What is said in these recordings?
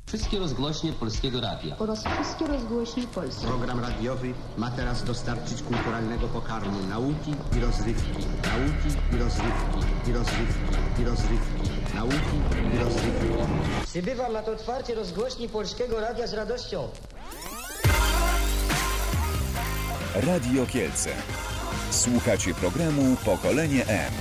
Wszystkie rozgłośnie Polskiego Radia oraz wszystkie rozgłośnie polskie. Program radiowy ma teraz dostarczyć kulturalnego pokarmu, nauki i rozrywki, nauki i rozrywki, i rozrywki, i rozrywki, nauki i rozrywki. Przybywam na to otwarcie rozgłośni Polskiego Radia z radością. Radio Kielce. Słuchacie programu Pokolenie M.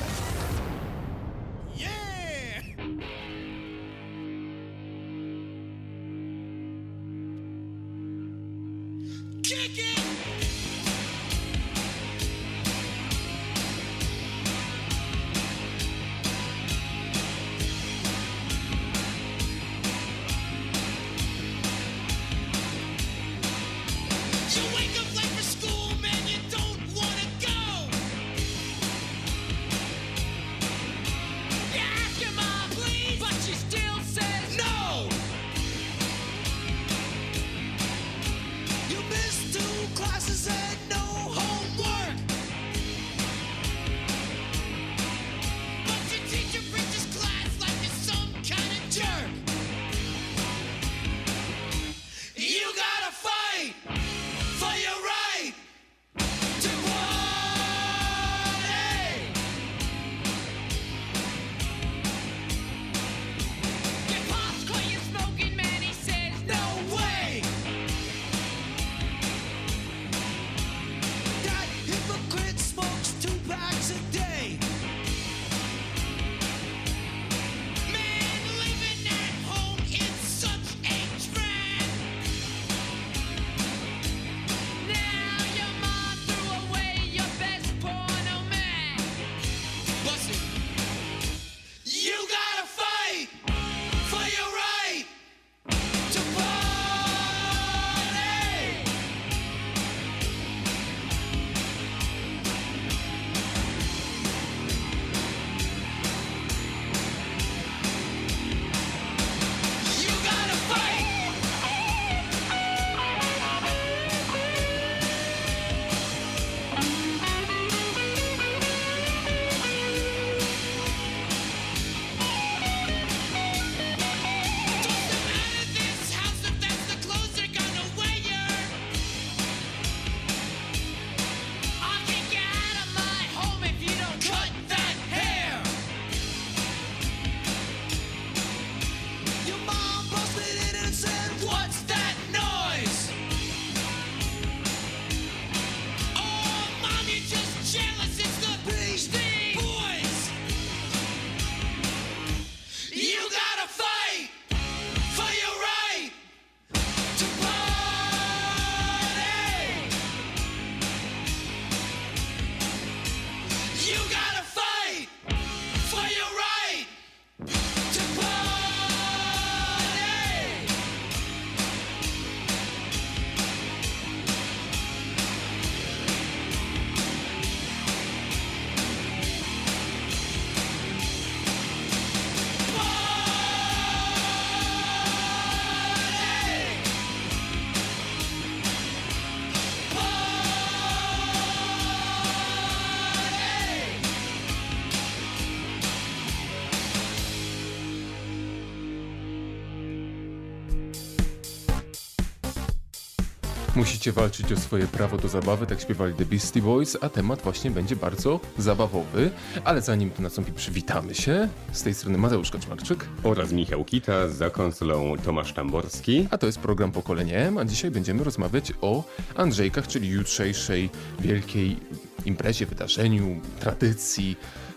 Musicie walczyć o swoje prawo do zabawy, tak śpiewali The Beastie Boys, a temat właśnie będzie bardzo zabawowy. Ale zanim to nastąpi, przywitamy się. Z tej strony Mateusz Kaczmarczyk oraz Michał Kita, za konsolą Tomasz Tamborski. A to jest program Pokolenie M, a dzisiaj będziemy rozmawiać o Andrzejkach, czyli jutrzejszej wielkiej imprezie, wydarzeniu, tradycji,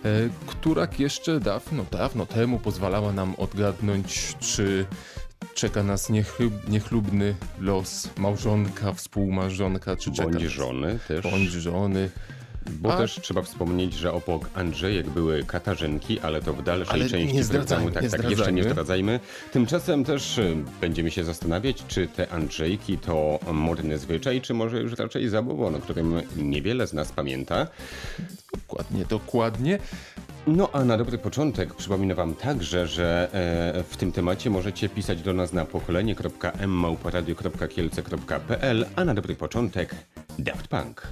która jeszcze dawno temu pozwalała nam odgadnąć, czy czeka nas niechlubny los małżonka, współmałżonka, czy czeka bądź żony też. Bądź żony. Bo też trzeba wspomnieć, że obok Andrzejek były Katarzynki, ale to w dalszej części programu. Tak, jeszcze nie zdradzajmy. Tymczasem też będziemy się zastanawiać, czy te Andrzejki to modny zwyczaj, czy może już raczej zabobon, o którym niewiele z nas pamięta. Dokładnie. No a na dobry początek przypominam wam także, że w tym temacie możecie pisać do nas na pokolenie.m@radio.kielce.pl, a na dobry początek Daft Punk.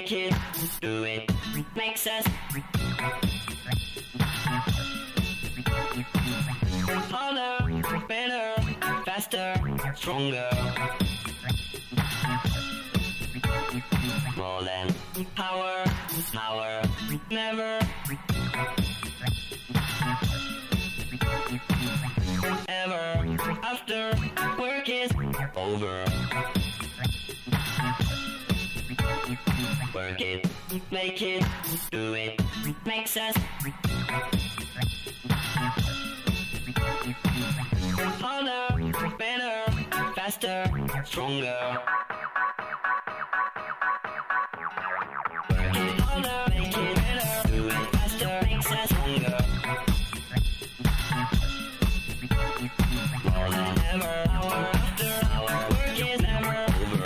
make it, do it, makes us harder, better, faster, stronger. More than power, never. Ever after work is over. Work it, make it, do it, makes us harder, better, faster, stronger. Work it harder, make it better, do it faster, makes us stronger. More than ever, hour after hour, work is never over.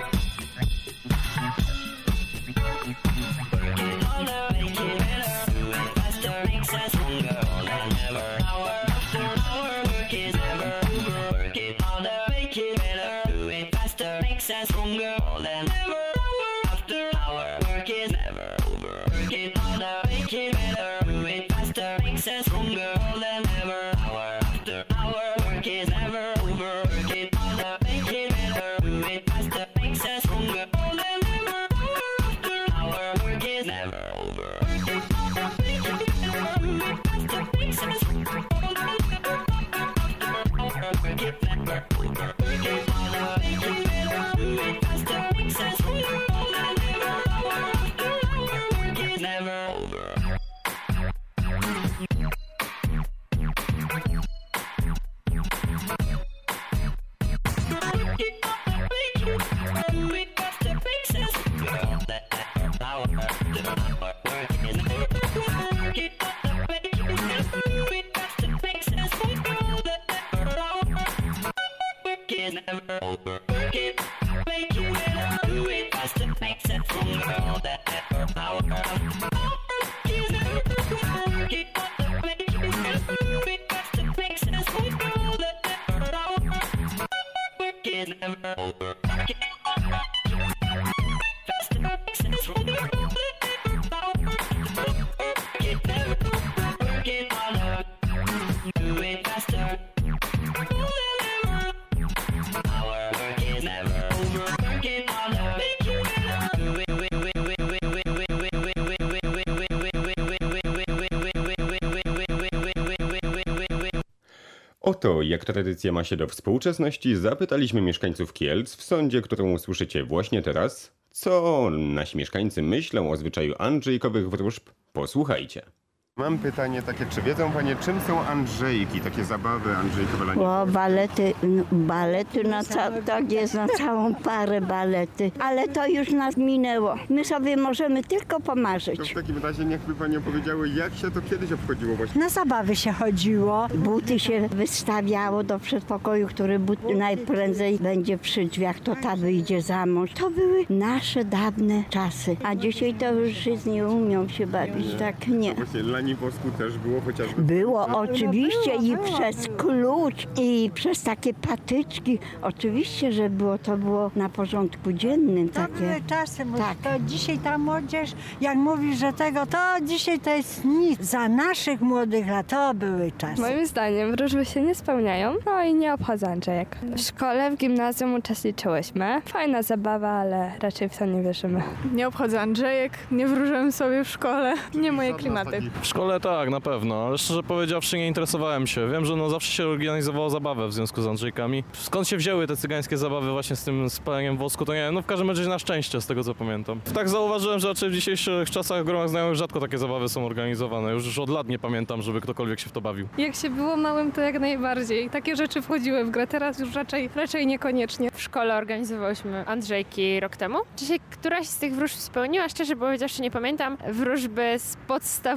Work it harder, make it better, do it faster, makes us stronger. More than ever, hour after hour, work is never over. Work it harder, make it better, do it faster, makes us stronger. More than ever, hour after hour, work is never over. Work it harder, make it better, do it faster, makes us stronger. More than ever, hour after hour, work is never over. Work it harder, make it better, do it faster, makes us stronger. More than ever, hour after hour, work is never over. Work it harder, make it better, do it faster, makes us stronger. More than ever, hour after hour, work it never over. Work it harder, make it better, do it faster, makes us stronger. More than ever, hour after hour, work is never over. Never over. Work it, make it better, do it faster, makes it stronger. All that effort, power, work is never over. Work it, make it better, do it faster, makes it stronger. All that effort, power, work is never over. Work it faster, makes it stronger. All that effort, power, work it never over. Work it harder, do it faster. O to, jak tradycja ma się do współczesności, zapytaliśmy mieszkańców Kielc w sądzie, którą usłyszycie właśnie teraz. Co nasi mieszkańcy myślą o zwyczaju andrzejkowych wróżb? Posłuchajcie. Mam pytanie takie, czy wiedzą panie, czym są andrzejki, takie zabawy andrzejkowe? O, balety tak jest na całą parę balety, ale to już nas minęło. My sobie możemy tylko pomarzyć. To w takim razie niechby panie opowiedziały, jak się to kiedyś obchodziło właśnie? Na zabawy się chodziło. Buty się wystawiało do przedpokoju, który najprędzej będzie przy drzwiach, to ta wyjdzie za mąż. To były nasze dawne czasy, a dzisiaj to już nie umią się bawić, tak nie. Właśnie lani wosku też było chociażby? Było oczywiście i przez klucz i przez takie patyczki. Oczywiście, że było, to było na porządku dziennym. To takie. były czasy, tak. To dzisiaj ta młodzież, jak mówi, że tego, to dzisiaj to jest nic. Za naszych młodych lat to były czasy. Moim zdaniem wróżby się nie spełniają, no i nie obchodzę Andrzejek. W szkole, w gimnazjum uczestniczyłyśmy. Fajna zabawa, ale raczej w to nie wierzymy. Nie obchodzę Andrzejek, nie wróżyłem sobie w szkole. Nie moje klimaty. W szkole tak, na pewno, ale szczerze powiedziawszy nie interesowałem się. Wiem, że zawsze się organizowało zabawę w związku z Andrzejkami. Skąd się wzięły te cygańskie zabawy właśnie z tym spaleniem wosku, to nie wiem, w każdym razie na szczęście, z tego co pamiętam. Tak zauważyłem, że raczej w dzisiejszych czasach w gromach znajomych rzadko takie zabawy są organizowane. Już od lat nie pamiętam, żeby ktokolwiek się w to bawił. Jak się było małym, to jak najbardziej. Takie rzeczy wchodziły w grę, teraz już raczej niekoniecznie. W szkole organizowałyśmy Andrzejki rok temu. Czy się któraś z tych wróżb spełniła? Szczerze powiedziawszy nie pamiętam. Wróżby z podstawówki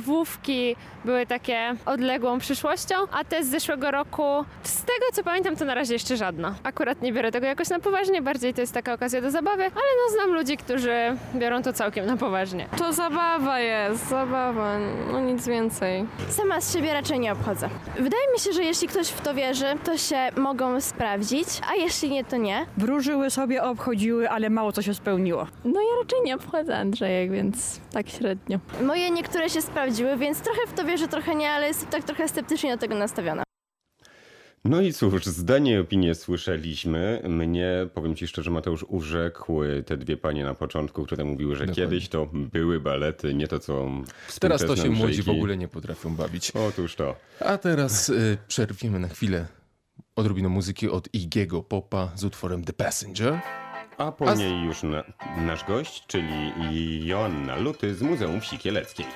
Andrzejki były takie odległą przyszłością, a te z zeszłego roku, z tego co pamiętam, to na razie jeszcze żadna. Akurat nie biorę tego jakoś na poważnie, bardziej to jest taka okazja do zabawy, ale no znam ludzi, którzy biorą to całkiem na poważnie. To zabawa jest, zabawa, no nic więcej. Sama z siebie raczej nie obchodzę. Wydaje mi się, że jeśli ktoś w to wierzy, to się mogą sprawdzić, a jeśli nie, to nie. Wróżyły sobie, obchodziły, ale mało co się spełniło. No ja raczej nie obchodzę Andrzejek, więc tak średnio. Moje niektóre się sprawdziły, więc trochę w to wierzę, trochę nie, ale jestem tak trochę sceptycznie do tego nastawiona. No i cóż, zdanie i opinię słyszeliśmy. Mnie, powiem ci szczerze, Mateusz, urzekły te dwie panie na początku, które mówiły, że kiedyś to były balety, nie to co teraz to się Andrzejki. młodzi w ogóle nie potrafią bawić. Otóż to. A teraz przerwiemy na chwilę odrobinę muzyki od Iggy'ego Popa z utworem The Passenger. A po niej już nasz gość, czyli Joanna Luty z Muzeum Wsi Kieleckiej.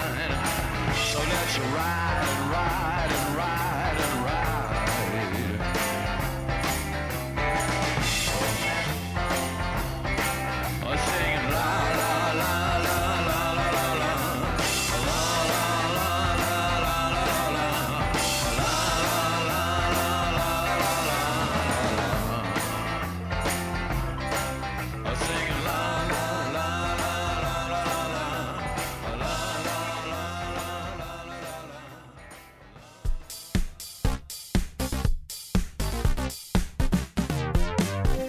Ride and ride and ride and ride.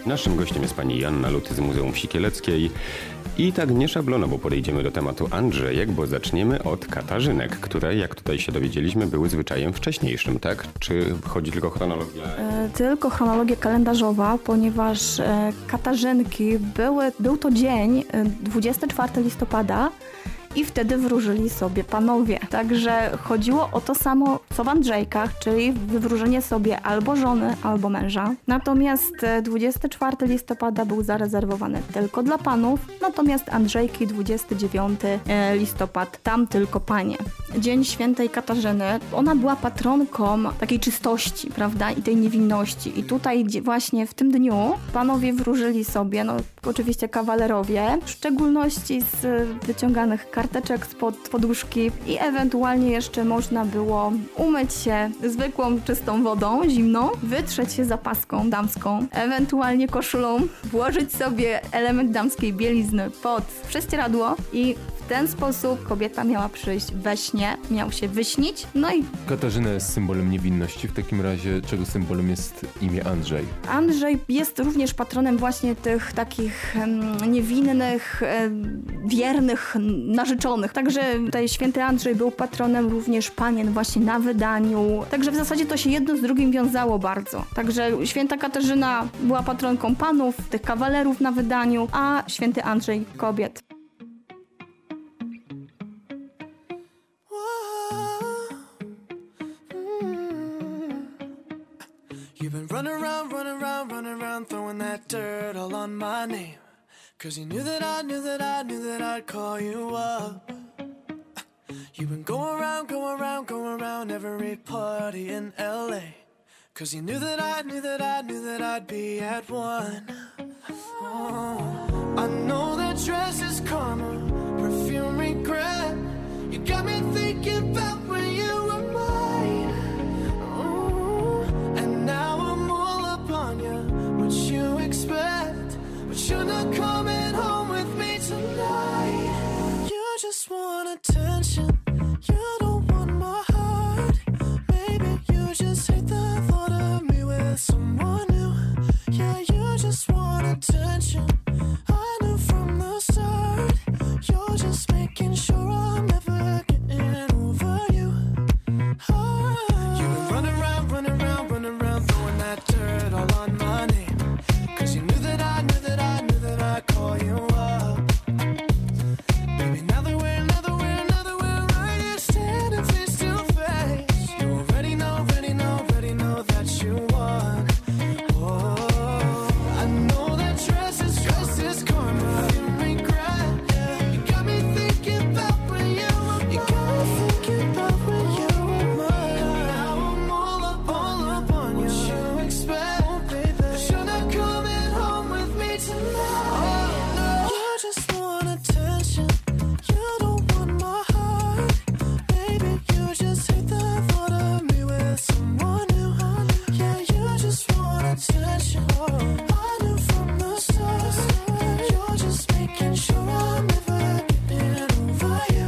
Naszym gościem jest pani Joanna Luty z Muzeum Wsi Kieleckiej. I tak nieszablonowo podejdziemy do tematu Andrzejek, bo zaczniemy od Katarzynek, które, jak tutaj się dowiedzieliśmy, były zwyczajem wcześniejszym, tak? Czy chodzi tylko o chronologię? Tylko chronologia kalendarzowa, ponieważ Katarzynki był to dzień 24 listopada, i wtedy wróżyli sobie panowie. Także chodziło o to samo, co w Andrzejkach, czyli wywróżenie sobie albo żony, albo męża. Natomiast 24 listopada był zarezerwowany tylko dla panów, natomiast Andrzejki 29 listopad, tam tylko panie. Dzień Świętej Katarzyny, ona była patronką takiej czystości, prawda, i tej niewinności. I tutaj właśnie w tym dniu panowie wróżyli sobie, no oczywiście kawalerowie, w szczególności z wyciąganych karteczek spod poduszki i ewentualnie jeszcze można było umyć się zwykłą, czystą wodą, zimną, wytrzeć się zapaską damską, ewentualnie koszulą, włożyć sobie element damskiej bielizny pod prześcieradło i w ten sposób kobieta miała przyjść we śnie, miał się wyśnić, no i... Katarzyna jest symbolem niewinności, w takim razie czego symbolem jest imię Andrzej? Andrzej jest również patronem właśnie tych takich niewinnych, wiernych, narzeczonych. Także tutaj święty Andrzej był patronem również panien właśnie na wydaniu. Także w zasadzie to się jedno z drugim wiązało bardzo. Także święta Katarzyna była patronką panów, tych kawalerów na wydaniu, a święty Andrzej kobiet. You've been running around, throwing that dirt all on my name. 'Cause you knew that I'd call you up. You've been going around every party in LA. 'Cause you knew that I'd be at one. Oh, I know that dress is karma, perfume regret. You got me thinking about when you were mine. And now I'm all up on you, what you expect. But you're not coming home with me tonight. You just want attention, you don't want my heart. Maybe you just hate the thought of me with someone new. Yeah, you just want attention, I knew from the start. You're just making sure I'm never getting over you. You've been running around, throwing that dirt all on my name. 'Cause you knew that I'd call you up. Baby, now that we're right here standing face to face, you already know that you won. Oh, I know that dress is karma, you regret. You got me thinking about when you were mine. Now I'm all up on you. What you expect, baby? But you're not coming home with me tonight. You just want attention, you don't want my heart. Baby, you just hate the thought of me with someone new. Yeah, you just want attention, I knew from the start. You're just making sure I'm never getting over you.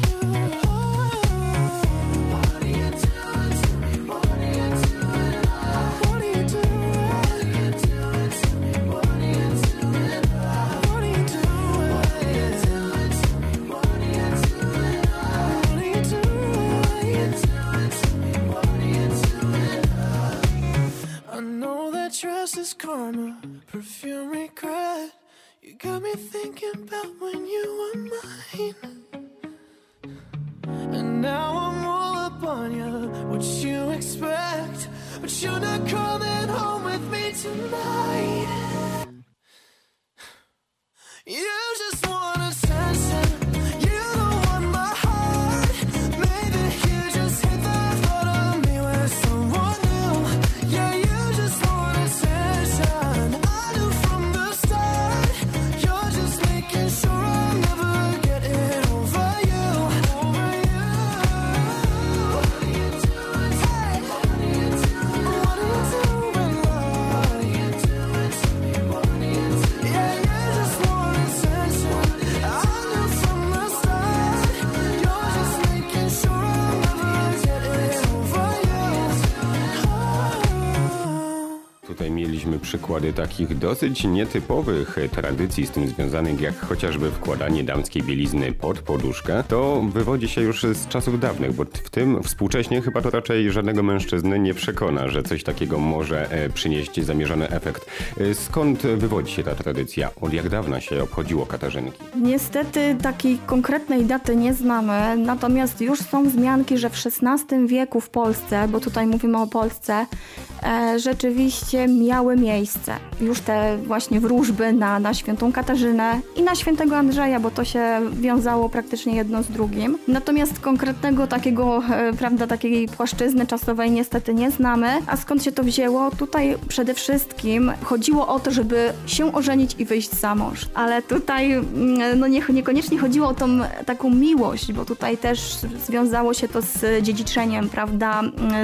What are you doing to me? What are you doing? What are you doing to me? What are you doing? What are you doing? What are you doing to me? What are you doing? What are you doing to me? What are you doing? I know that dress is karma, perfume regret. You got me thinking about when you were mine. And now I'm all up on you, what you expect. But you're not coming home with me tonight. You just want attention, you don't want my heart. Maybe you just hate the thought of me with someone new. Yeah, you just want attention, I knew from the start. You're just making sure I'm never getting over you. What are you doing? What are you doing? What are you doing? What are you doing to me? tutaj mieliśmy przykłady takich dosyć nietypowych tradycji z tym związanych, jak chociażby wkładanie damskiej bielizny pod poduszkę. To wywodzi się już z czasów dawnych, bo w tym współcześnie chyba to raczej żadnego mężczyzny nie przekona, że coś takiego może przynieść zamierzony efekt. Skąd wywodzi się ta tradycja? Od jak dawna się obchodziło katarzynki? Niestety takiej konkretnej daty nie znamy, natomiast już są wzmianki, że w XVI wieku w Polsce, bo tutaj mówimy o Polsce, rzeczywiście miały miejsce już te właśnie wróżby na świętą Katarzynę i na świętego Andrzeja, bo to się wiązało praktycznie jedno z drugim. Natomiast konkretnego takiego, takiej płaszczyzny czasowej niestety nie znamy. A skąd się to wzięło? Tutaj przede wszystkim chodziło o to, żeby się ożenić i wyjść za mąż. Ale tutaj niekoniecznie chodziło o tą taką miłość, bo tutaj też związało się to z dziedziczeniem, prawda,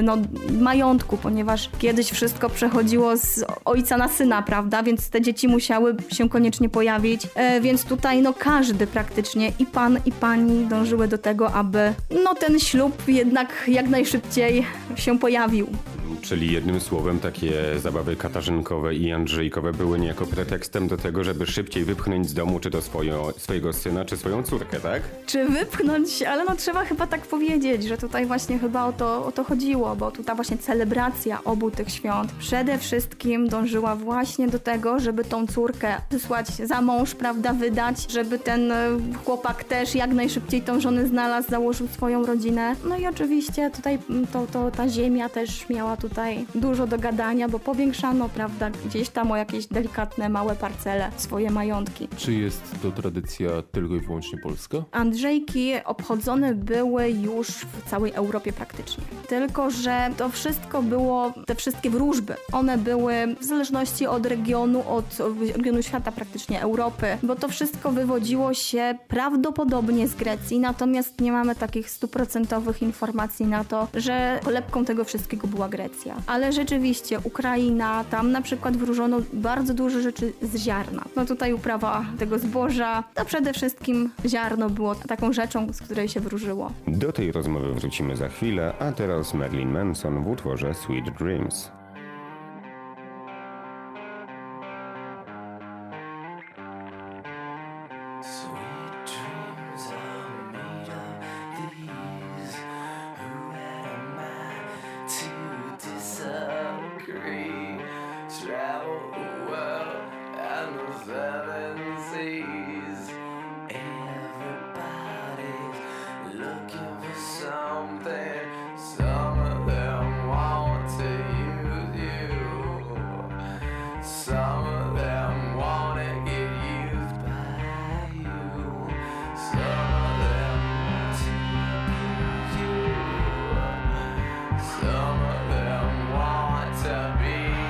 majątku, ponieważ kiedyś wszystko przechodziło z ojca na syna, prawda, więc te dzieci musiały się koniecznie pojawić, więc tutaj każdy praktycznie, i pan, i pani dążyły do tego, aby ten ślub jednak jak najszybciej się pojawił. Czyli jednym słowem takie zabawy katarzynkowe i andrzejkowe były niejako pretekstem do tego, żeby szybciej wypchnąć z domu czy to swojego syna, czy swoją córkę, tak? Czy wypchnąć, ale trzeba chyba tak powiedzieć, że tutaj właśnie chyba o to chodziło, bo tutaj właśnie celebracja obu tych świąt przede wszystkim dążyła właśnie do tego, żeby tą córkę wysłać za mąż, prawda, wydać, żeby ten chłopak też jak najszybciej tą żonę znalazł, założył swoją rodzinę. No i oczywiście tutaj ta ziemia też miała tutaj dużo do gadania, bo powiększano, prawda, gdzieś tam o jakieś delikatne, małe parcele swoje majątki. Czy jest to tradycja tylko i wyłącznie polska? Andrzejki obchodzone były już w całej Europie praktycznie. Tylko że to wszystko było, te wszystkie wróżby, one były w zależności od regionu świata praktycznie, Europy, bo to wszystko wywodziło się prawdopodobnie z Grecji, natomiast nie mamy takich 100% informacji na to, że kolebką tego wszystkiego była Grecja. Ale rzeczywiście Ukraina, tam na przykład wróżono bardzo dużo rzeczy z ziarna. Tutaj uprawa tego zboża, to przede wszystkim ziarno było taką rzeczą, z której się wróżyło. Do tej rozmowy wrócimy za chwilę, a teraz Marilyn Manson w utworze Sweet Dreams. Some of them want to be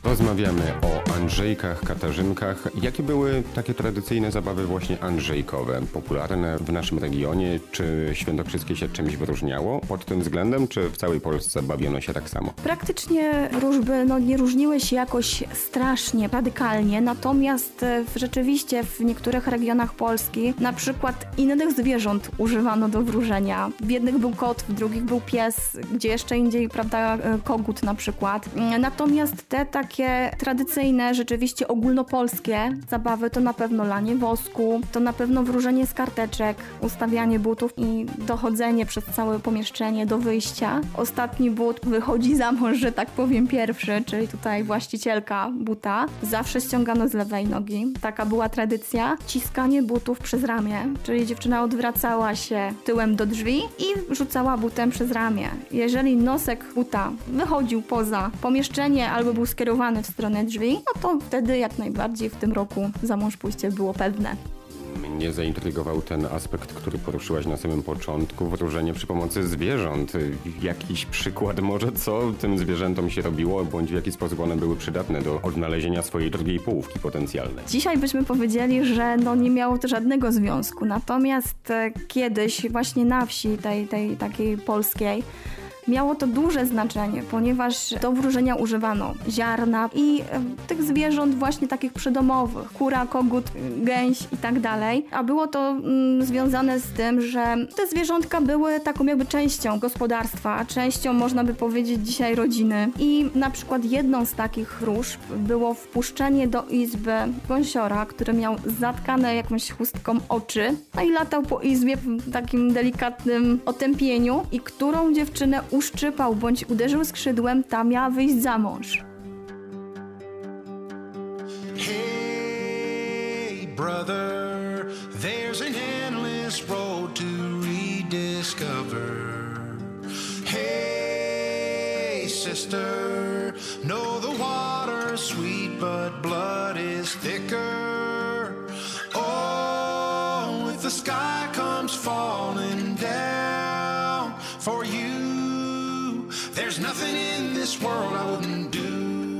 Rozmawiamy o Andrzejkach, Katarzynkach. Jakie były takie tradycyjne zabawy właśnie andrzejkowe, popularne w naszym regionie? Czy świętokrzyskie się czymś wyróżniało pod tym względem, czy w całej Polsce bawiono się tak samo? Praktycznie wróżby nie różniły się jakoś strasznie, radykalnie, natomiast rzeczywiście w niektórych regionach Polski na przykład innych zwierząt używano do wróżenia. W jednych był kot, w drugich był pies, gdzie jeszcze indziej, prawda, kogut na przykład. Natomiast te takie tradycyjne, rzeczywiście ogólnopolskie zabawy to na pewno lanie wosku, to na pewno wróżenie z karteczek, ustawianie butów i dochodzenie przez całe pomieszczenie do wyjścia. Ostatni but wychodzi za mąż, że tak powiem, pierwszy, czyli tutaj właścicielka buta. Zawsze ściągano z lewej nogi. Taka była tradycja. Ciskanie butów przez ramię, czyli dziewczyna odwracała się tyłem do drzwi i rzucała butem przez ramię. Jeżeli nosek buta wychodził poza pomieszczenie albo był skierowany w stronę drzwi, no to wtedy jak najbardziej w tym roku za mąż pójście było pewne. Mnie zaintrygował ten aspekt, który poruszyłaś na samym początku, wróżenie przy pomocy zwierząt. Jakiś przykład może, co tym zwierzętom się robiło, bądź w jaki sposób one były przydatne do odnalezienia swojej drugiej połówki potencjalnej? Dzisiaj byśmy powiedzieli, że nie miało to żadnego związku, natomiast kiedyś właśnie na wsi tej takiej polskiej miało to duże znaczenie, ponieważ do wróżenia używano ziarna i tych zwierząt właśnie takich przydomowych, kura, kogut, gęś i tak dalej. A było to związane z tym, że te zwierzątka były taką jakby częścią gospodarstwa, częścią, można by powiedzieć, dzisiaj rodziny. I na przykład jedną z takich wróżb było wpuszczenie do izby gąsiora, który miał zatkane jakąś chustką oczy, no i latał po izbie w takim delikatnym otępieniu i którą dziewczynę uszczypał bądź uderzył skrzydłem, ta miała wyjść za mąż. Hey brother, there's an endless road to rediscover. Hey sister, know the water's sweet but blood is thicker. Oh, if the sky comes falling down for you, there's nothing in this world I wouldn't do.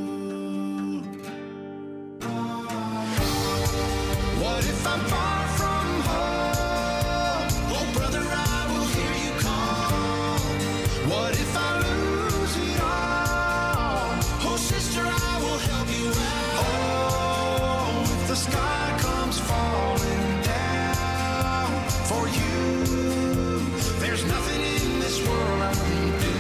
What if I'm far from home? Oh, brother, I will hear you call. What if I lose it all? Oh, sister, I will help you out. Oh, if the sky comes falling down for you, there's nothing in this world I wouldn't do.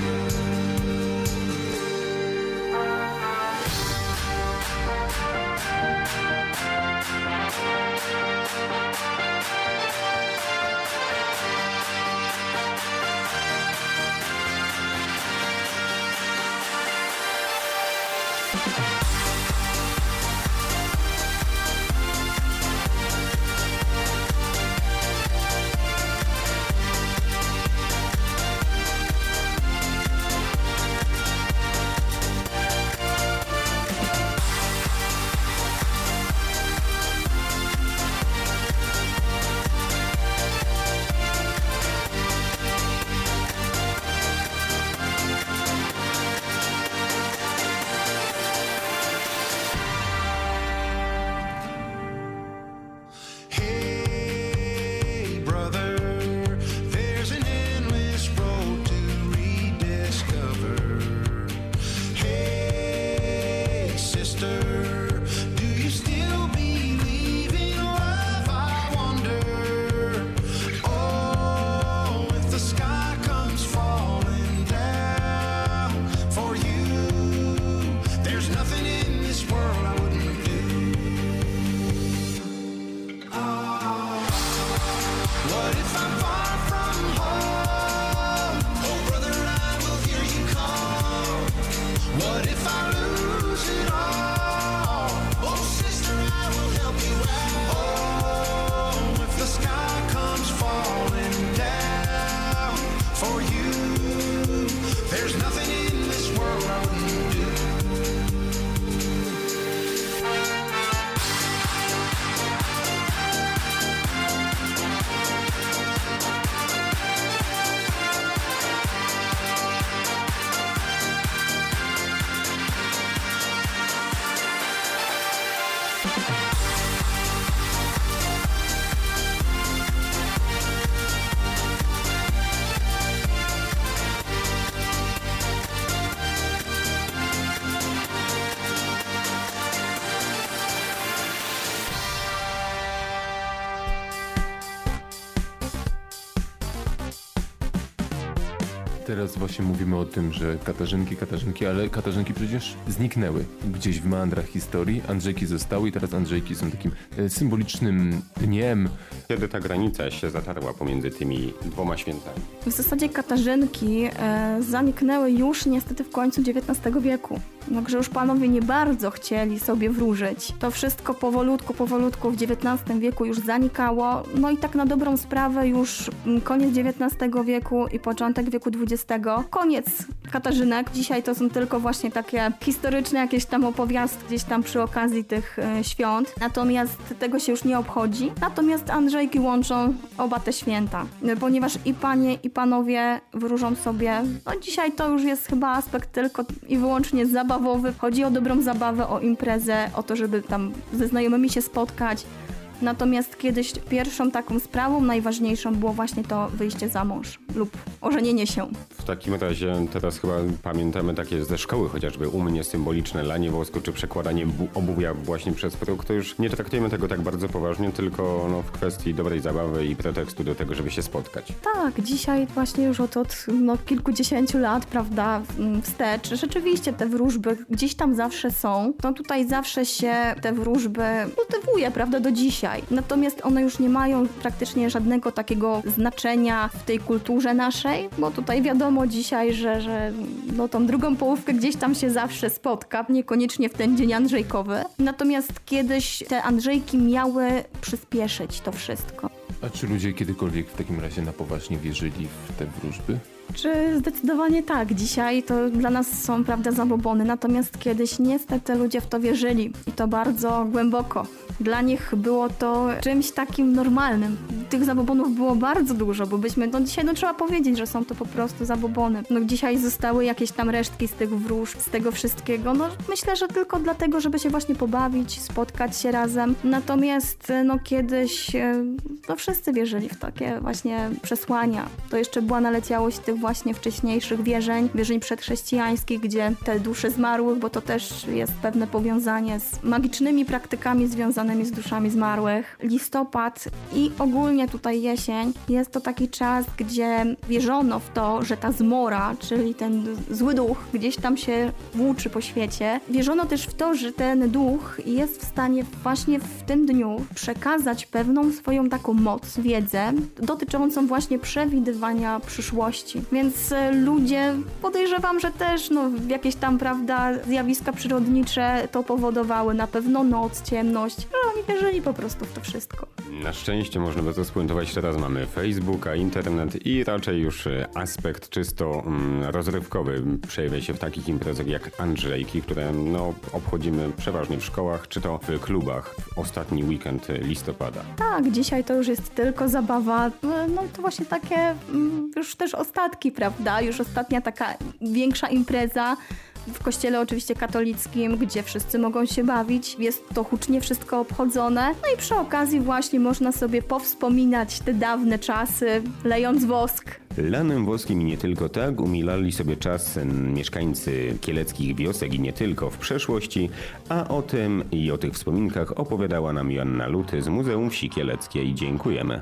Teraz właśnie mówimy o tym, że Katarzynki, ale Katarzynki przecież zniknęły gdzieś w meandrach historii. Andrzejki zostały i teraz Andrzejki są takim symbolicznym dniem. Kiedy ta granica się zatarła pomiędzy tymi dwoma świętami? W zasadzie Katarzynki zaniknęły już niestety w końcu XIX wieku. Także już panowie nie bardzo chcieli sobie wróżyć. To wszystko powolutku w XIX wieku już zanikało. No i tak na dobrą sprawę już koniec XIX wieku i początek wieku XX. Koniec Katarzynek. Dzisiaj to są tylko właśnie takie historyczne jakieś tam opowiastki gdzieś tam przy okazji tych świąt. Natomiast tego się już nie obchodzi. Natomiast Andrzejki łączą oba te święta. Ponieważ i panie, i panowie wróżą sobie. No dzisiaj to już jest chyba aspekt tylko i wyłącznie zabawowy. Chodzi o dobrą zabawę, o imprezę, o to, żeby tam ze znajomymi się spotkać. Natomiast kiedyś pierwszą taką sprawą najważniejszą było właśnie to wyjście za mąż lub ożenienie się. W takim razie teraz chyba pamiętamy takie ze szkoły chociażby u mnie symboliczne lanie wosku czy przekładanie obuwia właśnie przez próg. To już nie traktujemy tego tak bardzo poważnie, tylko w kwestii dobrej zabawy i pretekstu do tego, żeby się spotkać. Tak, dzisiaj właśnie już od kilkudziesięciu lat, prawda, wstecz. Rzeczywiście te wróżby gdzieś tam zawsze są. No tutaj zawsze się te wróżby motywuje, prawda, do dzisiaj. Natomiast one już nie mają praktycznie żadnego takiego znaczenia w tej kulturze naszej, bo tutaj wiadomo dzisiaj, że tą drugą połówkę gdzieś tam się zawsze spotka, niekoniecznie w ten dzień andrzejkowy. Natomiast kiedyś te Andrzejki miały przyspieszyć to wszystko. A czy ludzie kiedykolwiek w takim razie na poważnie wierzyli w te wróżby? Czy zdecydowanie tak. Dzisiaj to dla nas są, prawda, zabobony, natomiast kiedyś niestety ludzie w to wierzyli i to bardzo głęboko. Dla nich było to czymś takim normalnym. Tych zabobonów było bardzo dużo, bo dzisiaj trzeba powiedzieć, że są to po prostu zabobony. Dzisiaj zostały jakieś tam resztki z tych wróżb, z tego wszystkiego. Myślę, że tylko dlatego, żeby się właśnie pobawić, spotkać się razem. Natomiast kiedyś wszyscy wierzyli w takie właśnie przesłania. To jeszcze była naleciałość tych właśnie wcześniejszych wierzeń przedchrześcijańskich, gdzie te dusze zmarłych, bo to też jest pewne powiązanie z magicznymi praktykami związanymi z duszami zmarłych. Listopad i ogólnie tutaj jesień jest to taki czas, gdzie wierzono w to, że ta zmora, czyli ten zły duch gdzieś tam się włóczy po świecie. Wierzono też w to, że ten duch jest w stanie właśnie w tym dniu przekazać pewną swoją taką moc, wiedzę dotyczącą właśnie przewidywania przyszłości. Więc ludzie, podejrzewam, że też jakieś tam, prawda, zjawiska przyrodnicze to powodowały. Na pewno noc, ciemność. Oni wierzyli po prostu w to wszystko. Na szczęście można by to spuentować. Teraz mamy Facebooka, internet i raczej już aspekt czysto rozrywkowy przejawia się w takich imprezach jak Andrzejki, które obchodzimy przeważnie w szkołach czy to w klubach w ostatni weekend listopada. Tak, dzisiaj to już jest tylko zabawa. To właśnie takie już też ostatki, prawda? Już ostatnia taka większa impreza. W kościele oczywiście katolickim, gdzie wszyscy mogą się bawić. Jest to hucznie wszystko obchodzone. I przy okazji właśnie można sobie powspominać te dawne czasy, lejąc wosk. Lanem woskim i nie tylko tak umilali sobie czas mieszkańcy kieleckich wiosek i nie tylko w przeszłości, a o tym i o tych wspominkach opowiadała nam Joanna Luty z Muzeum Wsi Kieleckiej. Dziękujemy.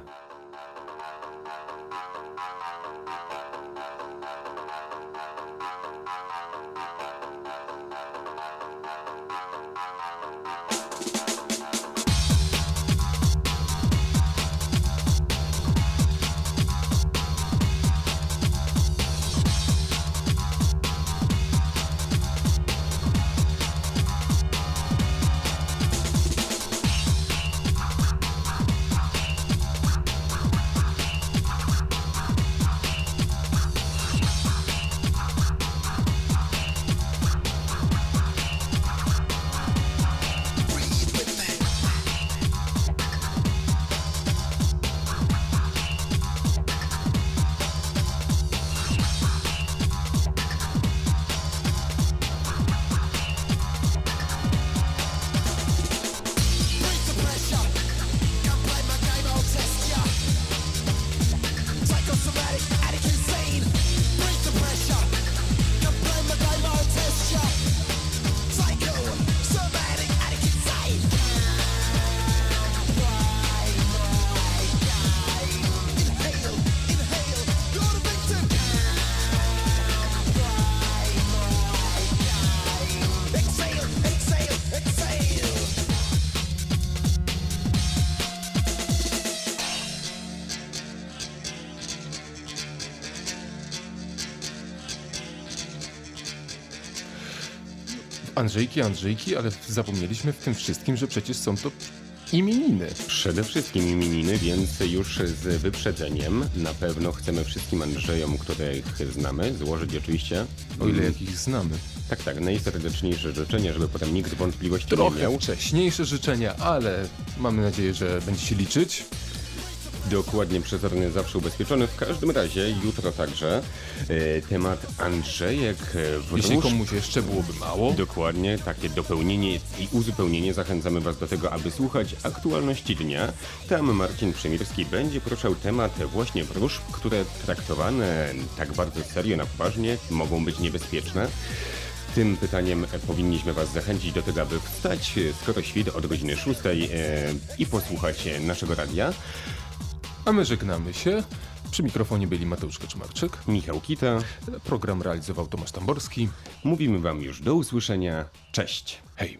Andrzejki, ale zapomnieliśmy w tym wszystkim, że przecież są to imieniny. Przede wszystkim imieniny, więc już z wyprzedzeniem na pewno chcemy wszystkim Andrzejom, których znamy, złożyć oczywiście... O ile jakich znamy. Tak, najserdeczniejsze życzenia, żeby potem nikt wątpliwości nie Trochę miał. wcześniejsze życzenia, ale mamy nadzieję, że będziecie liczyć. Dokładnie, przezorny zawsze ubezpieczony. W każdym razie jutro także temat Andrzejek Jeśli komuś jeszcze byłoby mało. Dokładnie, takie dopełnienie i uzupełnienie. Zachęcamy Was do tego, aby słuchać aktualności dnia. Tam Marcin Przemirski będzie poruszał temat właśnie wróżb, które traktowane tak bardzo serio, na poważnie, mogą być niebezpieczne. Tym pytaniem powinniśmy Was zachęcić do tego, aby wstać skoro świt od godziny 6 i posłuchać naszego radia. A my żegnamy się. Przy mikrofonie byli Mateusz Kaczmarczyk, Michał Kita. Program realizował Tomasz Tamborski. Mówimy Wam już do usłyszenia. Cześć. Hej.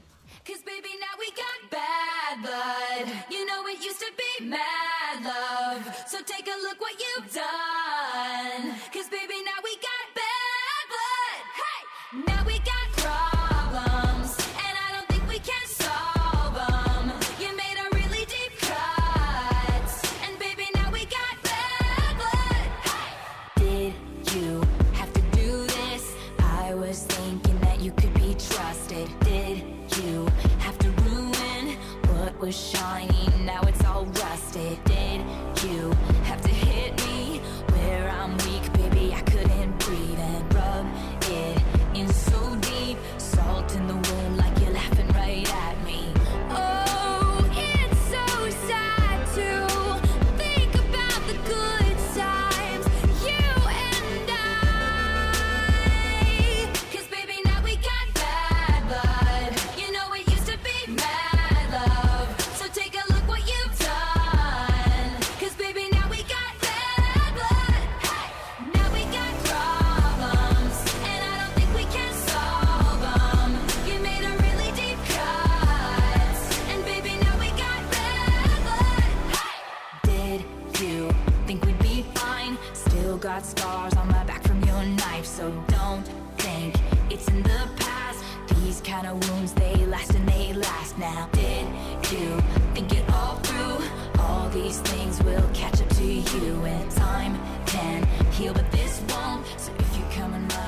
Was shining, now it's all rusted. Did you have to hit me where I'm weak, baby? I couldn't breathe and rub it in so deep, salt in the wound like you're laughing right at me. Oh, it's so sad to think about the good times, you and I. 'Cause baby, now we got bad blood. You know it used to be mad love. So take a look what you've done. 'Cause baby, now we got bad blood. Hey, now we got problems, and I don't think we can solve them. You made a really deep cut, and baby, now we got bad blood. Hey, did you think we'd be fine? Still got scars on my back from your knife, so don't think it's in the past. These kind of wounds, they last and they last now. Did you think it all through? All these things will catch up to you, and time can heal, but this won't. So if you come in my